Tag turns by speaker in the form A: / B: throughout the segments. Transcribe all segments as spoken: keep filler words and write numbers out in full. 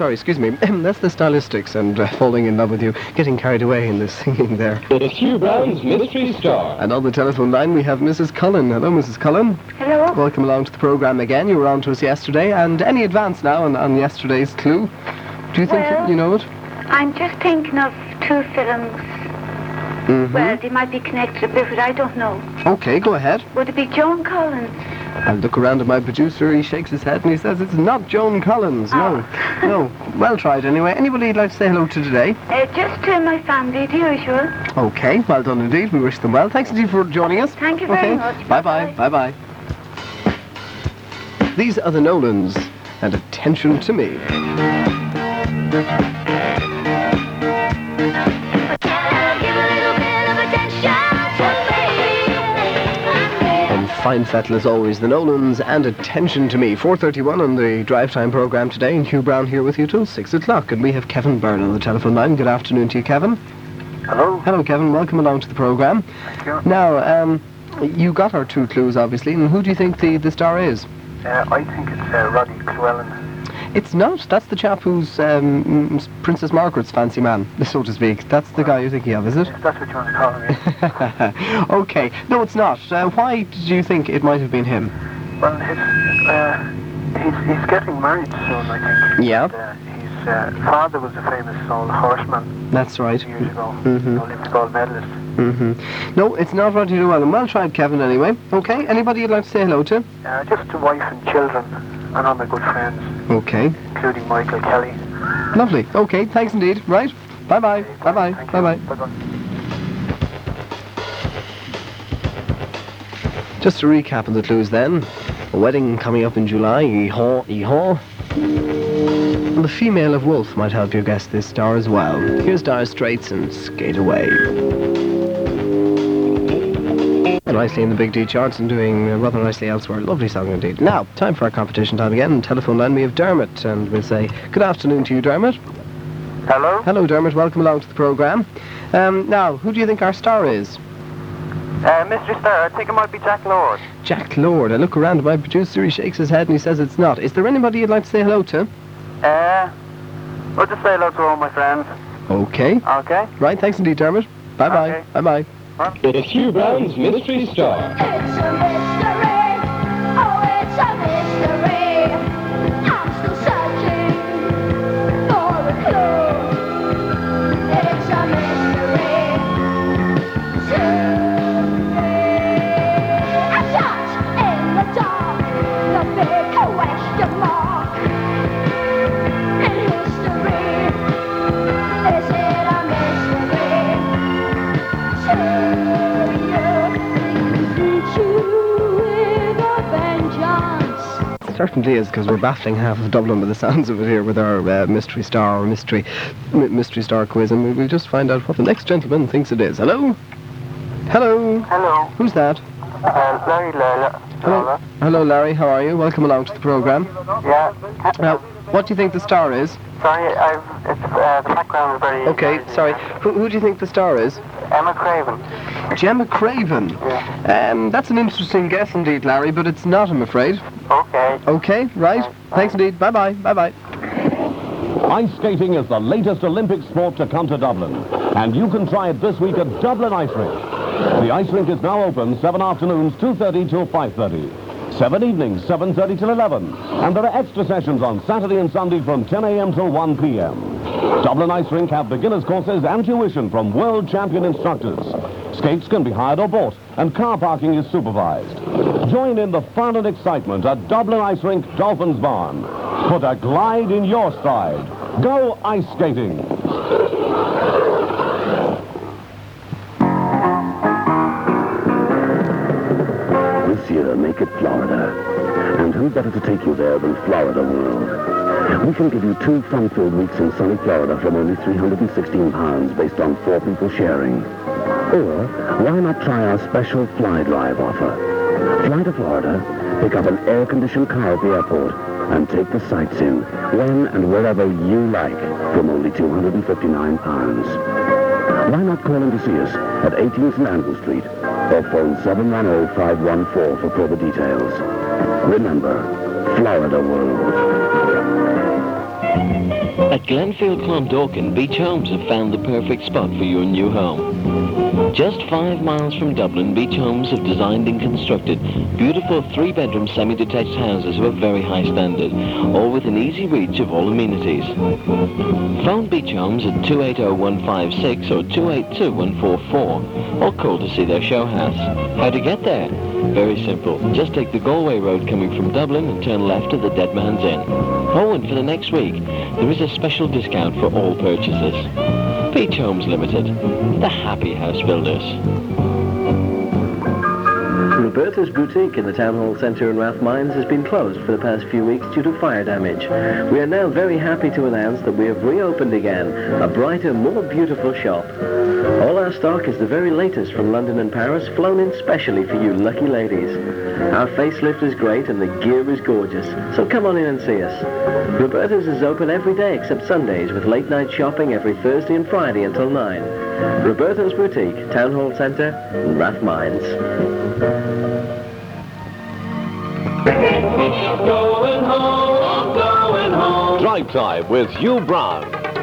A: sorry, excuse me. That's the stylistics and uh, falling in love with you, getting carried away in this singing there.
B: It's Hugh Brown's Mystery Star.
A: And on the telephone line we have Missus Cullen. Hello, Missus Cullen.
C: Hello.
A: Welcome along to the programme again. You were on to us yesterday, and any advance now on, on yesterday's clue? Do you think
C: Well,
A: you know it?
C: I'm just thinking of two films.
A: Mm-hmm.
C: Well, they might be connected a bit, but I don't know.
A: Okay, go ahead.
C: Would it be Joan Collins?
A: I look around at my producer, he shakes his head and he says it's not Joan Collins. No,
C: Oh.
A: no. Well tried anyway. Anybody you'd like to say hello to today?
C: Uh, just to my family, the usual.
A: Okay, well done indeed. We wish them well. Thanks indeed for joining us.
C: Thank you very
A: okay.
C: much.
A: Bye-bye. Bye-bye. These are the Nolans, and attention to me. Fine fettle as always, the Nolans, and attention to me. four thirty-one on the drive time programme today, and Hugh Brown here with you till six o'clock. And we have Kevin Byrne on the telephone line. Good afternoon to you, Kevin.
D: Hello.
A: Hello, Kevin. Welcome along to the programme.
D: Thank you.
A: Now, um, you got our two clues, obviously, and who do you think the, the star is?
D: Uh, I think it's uh, Roddy Llewellyn.
A: It's not. That's the chap who's um, Princess Margaret's fancy man, so to speak. That's the guy you're thinking of, is it?
D: If that's what you want to call me.
A: Okay. No, it's not. Uh, why did you think it might have been him?
D: Well, his, uh, he's, he's getting married soon, I think.
A: Yeah.
D: And, uh, his uh, father was a famous old horseman
A: That's right.
D: years ago.
A: Mhm.
D: Olympic gold medalist.
A: Mm-hmm. No, it's not Roddy Llewellyn. Well tried, Kevin, anyway. Okay, anybody you'd like to say hello to?
D: Uh, just a wife and children, and all my good friends,
A: Okay.
D: including Michael Kelly.
A: Lovely. Okay, thanks indeed. Right. Bye-bye. Bye-bye.
D: Thank you.
A: Bye-bye.
D: Bye-bye.
A: Just to recap on the clues then. A wedding coming up in July. Yee-haw, yee-haw. And the female of Wolf might help you guess this star as well. Here's Dire Straits and Skate Away. Nicely in the Big D charts and doing uh, rather nicely elsewhere. Lovely song indeed. Now, time for our competition time again. Telephone line we have Dermot, and we'll say good afternoon to you, Dermot.
D: Hello?
A: Hello, Dermot. Welcome along to the programme. Um, now, who do you think our star is?
D: Uh, Mister Star, I think it might be Jack Lord.
A: Jack Lord. I look around at my producer, he shakes his head and he says it's not. Is there anybody you'd like to say hello to?
D: Uh, I'll just say hello to all my friends.
A: Okay.
D: Okay?
A: Right, thanks indeed, Dermot. Bye-bye.
D: Okay.
A: Bye-bye.
B: It's Hugh Brown's Mystery Star.
E: It's a mystery, oh it's a mystery, I'm still searching for a clue. It's a mystery to me. A shot in the dark, the big question mark. In history, is it a mystery to
A: Certainly is, because we're baffling half of Dublin by the sounds of it here with our uh, mystery star or mystery m- mystery star quiz, and we- we'll just find out what the next gentleman thinks it is. Hello? Hello?
D: Hello.
A: Who's that?
D: Uh, Larry Lola.
A: Hello. Hello, Larry. How are you? Welcome along to the programme.
D: Yeah.
A: Now, what do you think the star is?
D: Sorry, I've, it's, uh, the background is very...
A: Okay,
D: noisy.
A: sorry. Who, who do you think the star is?
D: Emma Craven.
A: Gemma Craven.
D: Yeah.
A: Um, that's an interesting guess indeed, Larry, but it's not, I'm afraid.
D: Okay.
A: Okay, right. Thanks indeed. Bye-bye. Bye-bye.
F: Ice skating is the latest Olympic sport to come to Dublin, and you can try it this week at Dublin Ice Rink. The ice rink is now open seven afternoons, two thirty till five thirty. Seven evenings, seven thirty till eleven. And there are extra sessions on Saturday and Sunday from ten a.m. till one p.m. Dublin Ice Rink have beginners courses and tuition from world champion instructors. Skates can be hired or bought, and car parking is supervised. Join in the fun and excitement at Dublin Ice Rink, Dolphins Barn. Put a glide in your stride. Go ice skating.
G: This year, make it Florida. And who better to take you there than Florida World? We can give you two fun-filled weeks in sunny Florida from only three hundred sixteen pounds based on four people sharing. Or, why not try our special Fly Drive offer? Fly to Florida, pick up an air-conditioned car at the airport, and take the sights in when and wherever you like from only two hundred fifty-nine pounds. Why not call in to see us at eighteen Saint Andrew Street or phone seven one zero, five one four for further details. Remember, Florida World.
H: At Glenfield Clondalkin, Beach Homes have found the perfect spot for your new home. Just five miles from Dublin, Beach Homes have designed and constructed beautiful three-bedroom semi-detached houses of a very high standard, all within easy reach of all amenities. Phone Beach Homes at two eight zero, one five six or two eight two, one four four, or call to see their show house. How to get there? Very simple. Just take the Galway Road coming from Dublin and turn left at the Dead Man's Inn. Oh, and for the next week, there is a special discount for all purchases. Beach Homes Limited, the happy house builders.
A: Roberta's Boutique in the Town Hall Centre in Rathmines has been closed for the past few weeks due to fire damage. We are now very happy to announce that we have reopened again, a brighter, more beautiful shop. All our stock is the very latest from London and Paris, flown in specially for you lucky ladies. Our facelift is great and the gear is gorgeous, so come on in and see us. Roberta's is open every day except Sundays, with late night shopping every Thursday and Friday until nine. Roberta's Boutique, Town Hall Centre, Rathmines.
B: Going home, going home.
F: Drive Time with Hugh Brown.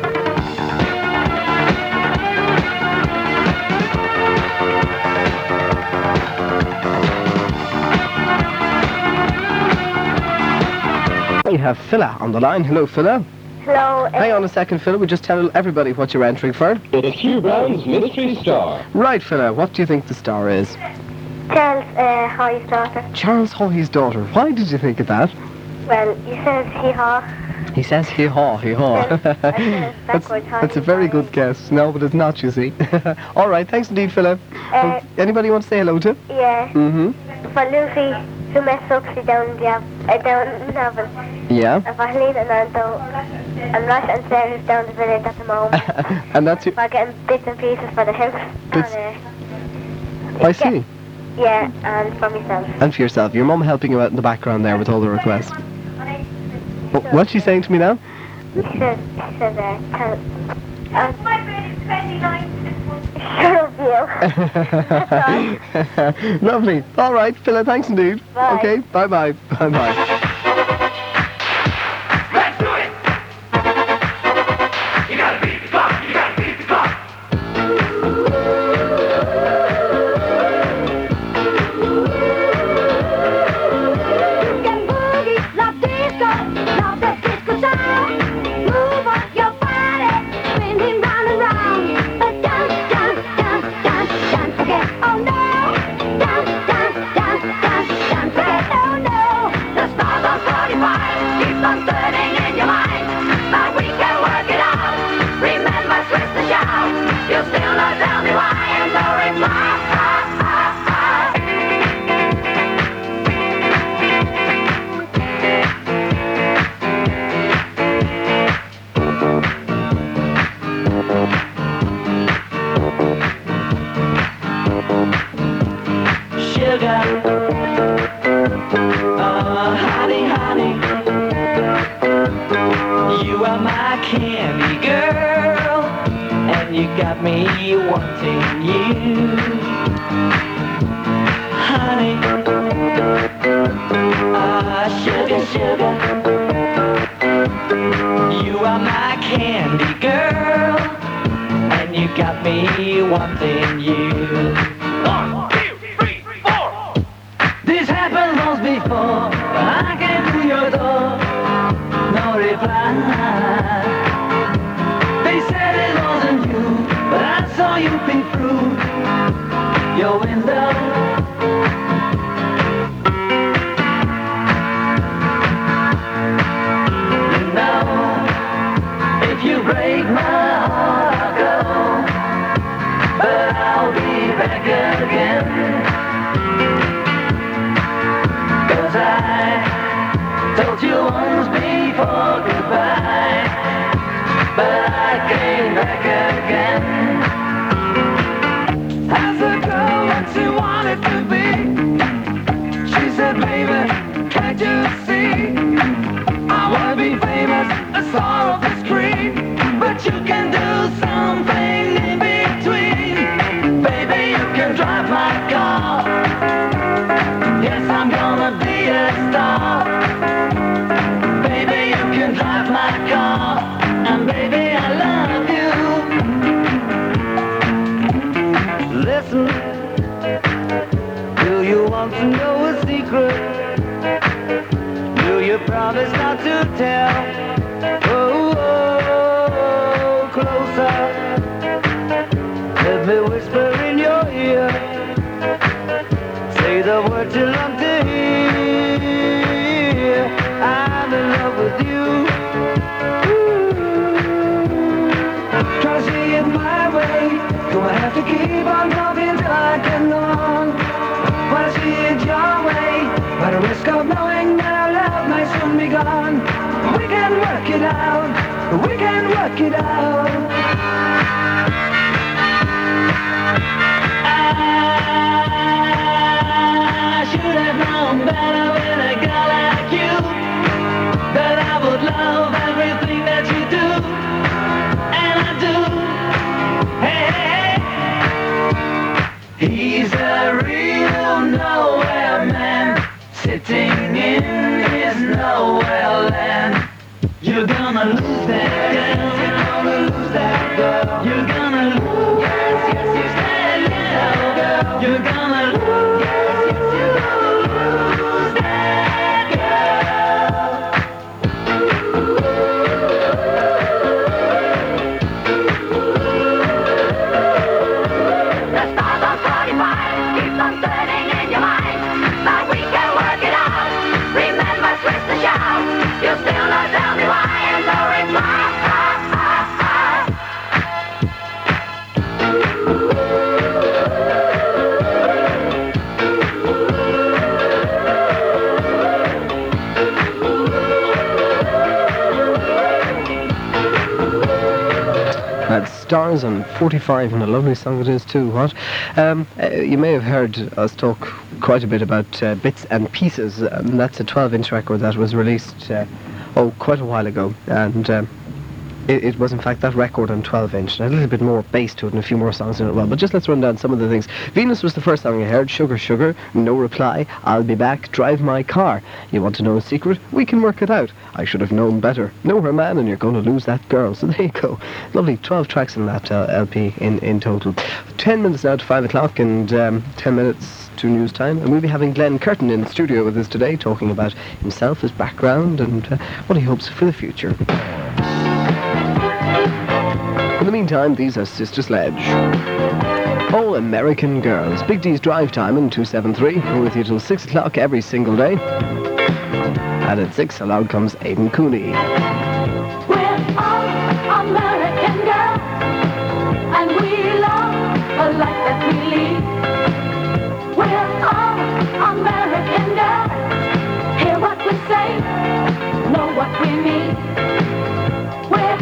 A: We have Phila on the line. Hello, Phila.
C: Hello.
A: Hang on a second, Phila. We just tell everybody what you're entering for.
B: It's Hugh Brown's Mystery Star.
A: Right, Phila. What do you think the star is?
C: Charles uh, Hoy's daughter.
A: Charles Hoy's daughter. Why did you think of that?
C: Well, he says hee-haw.
A: He says hee-haw, hee-haw.
C: Yes, I said
A: that's,
C: backwards, huh?
A: that's a very good guess. No, but it's not, you see. All right, thanks indeed, Philip.
C: Uh,
A: Anybody want to say hello to?
C: Yeah.
A: Mm-hmm.
C: For Lucy, who messed up, she down the, uh, down the novel.
A: Yeah.
C: And for Helene and Anto, and Ross and Sarah, who's down the village at the moment.
A: And that's you.
C: For getting bits and pieces for the house.
A: Bits-
C: And, uh,
A: I see.
C: yeah, and for myself.
A: And for yourself. Your mum helping you out in the background there with all the requests. Wh- What's she saying to me now?
C: She says, she says, uh, tell, uh, my birthday's twenty-ninth. Shut up, you.
A: Lovely. All right, Phila, thanks indeed.
C: Bye.
A: Okay, bye-bye. Bye-bye.
B: Let's do it! You gotta beat the clock, you gotta beat the clock.
E: Can boogie, love disco, love that disco sound. Move on your body, spinning round and round. But dance, dance, dance, dance, dance again. Oh no, dance, dance, dance, dance, dance again. Oh no, the stars on forty-five keeps on turning in your mind. But we can work it out. Remember, twist and shout. You still not tell me why, and no reply.
I: Sugar, oh honey, honey, you are my candy girl, and you got me wanting you, honey, ah sugar, sugar, you are my candy girl, and you got me wanting you. One, two, three, four. This happened once before. I came to your door, no reply. They said it wasn't you, but I saw you peek through your window. You know, if you break my heart, I'll go, but I'll be back again. Cause I told you once before goodbye, but I came back again. As a girl that she wanted to be, she said, baby, can't you see? I wanna be famous, a star of the screen, but you can do something in between. Baby, you can drive my car. Yes, I'm gonna be a star. Baby, you can drive my car. closer. Let me whisper in your ear. Say the words you love to hear. I'm in love with you. Try to see it my way. Gonna have to keep on talking till I can go on. Wanna see it your way, but a risk of knowing that our love may soon be gone. We can work it out. We can work it out. I should have known better with a girl like you, that I would love everything that you do, and I do. Hey, hey, hey. He's a real nowhere man, sitting in his nowhere land. You're gonna lose that girl. You're gonna lose that girl. You're gonna lose. Yes, yes, you said yeah, girl. You're gonna lose. Yes, yes, you're gonna lose that girl.
E: The stars on forty-five keep on turning in your mind, but we can work it out. Remember, twist the shout. You still not tell me why, and no reply.
A: That's Stars on forty-five, and a lovely song it is too, what? Um, uh, you may have heard us talk quite a bit about uh, Bits and Pieces, and that's a twelve-inch record that was released, uh, oh, quite a while ago, and um, it, it was in fact that record on twelve-inch, and a little bit more bass to it and a few more songs in it as well, but just let's run down some of the things. Venus was the first song I heard. Sugar Sugar, No Reply, I'll Be Back, Drive My Car. You want to know a secret? We can work it out. I should have known better. Know her man and you're going to lose that girl. So there you go. Lovely, twelve tracks in that uh, L P in, in total. Ten minutes now to five o'clock, and um, ten minutes to news time. And we'll be having Glenn Curtin in the studio with us today, talking about himself, his background, and uh, what he hopes for the future. In the meantime, these are Sister Sledge. All American Girls. Big D's Drive Time in two seven three. We're with you till six o'clock every single day. And at six, along comes Aidan Cooney.
E: We're all American girls, and we love a life that we lead. We're all American